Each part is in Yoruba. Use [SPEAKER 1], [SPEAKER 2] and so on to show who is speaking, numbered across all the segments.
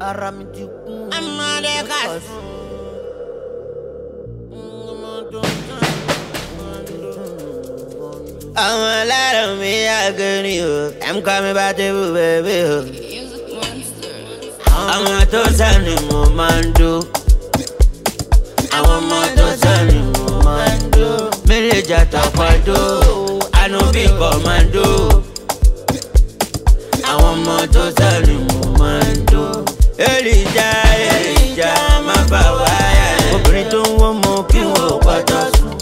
[SPEAKER 1] ara mi ti kún. I'm a lot of me, I can you. I'm coming back to you, baby. I'm a total momando. I'm a total momando. Meleja tapado, I no be commando. I'm a total momando. Elijah, my power. Obìnrin tó ń wọ́n mọ kí wọ́n pátá sùn.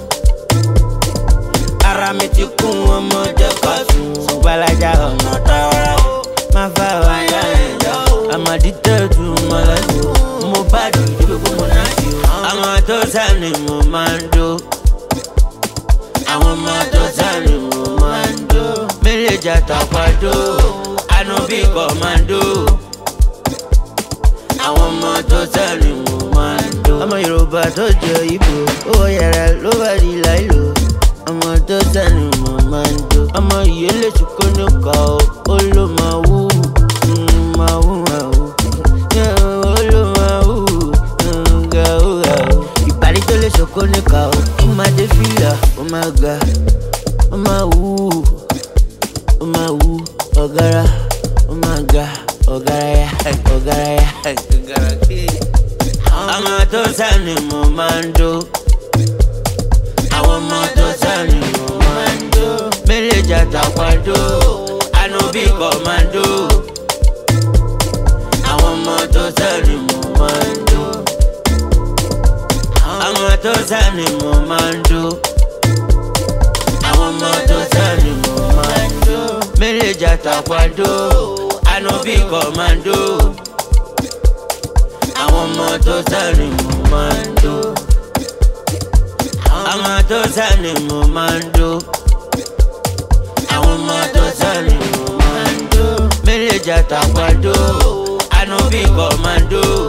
[SPEAKER 1] Ara mi ti kún ọmọdé kan sùn. Ṣùgbọ́n ọ̀nà tọ́ra má fà wáyà ẹ̀dá. I'm addicted to my life. Mo bá dùdú gbogbo mo náà sí o. Àwọn tó sàní mo máa ń dó. Àwọn ọmọ tó sàní mo máa ń dó. Mélèjà tàpádó, àná bí kọ̀mándó. Àwọn ọmọ tó sàní mo máa ń dó. Ọmọ Yorùbá tó jẹ Ìgbò, owó yàrá ló bá di láìlò. Ọmọ tó sàní mo máa ń dó. Ọmọ ìyẹlẹ ṣùkọ́ ní ọkọ̀ ó ló máa wú. Ìbàdí tó lè ṣoko níka o, ó máa dé fìlà, ó máa ga, ó máa wú, ó máa wú, ọ̀gára, ó máa ga, ọ̀gára ya, ọ̀gára kí. Ọmọ tó sàní mo máa ń dó. Àwọn ọmọ tó sàní mo máa ń dó. Mélèjà tàpádó, àná bí kọ̀mándó. Àwọn ọmọ tó sàní mo máa ń dó. Àwọn tó sàní mo máa ń dó. Àwọn ọmọ tó sàní mo máa ń dó. Mélèjà tàpádó, àná bí kọ̀mándó. Àwọn ọmọ tó sàní mo máa ń dó. Àwọn tó sàní mo máa ń dó. Àwọn ọmọ tó sàní mo máa ń dó. Mélèjà tàpádó, àná bí kọ̀mándó.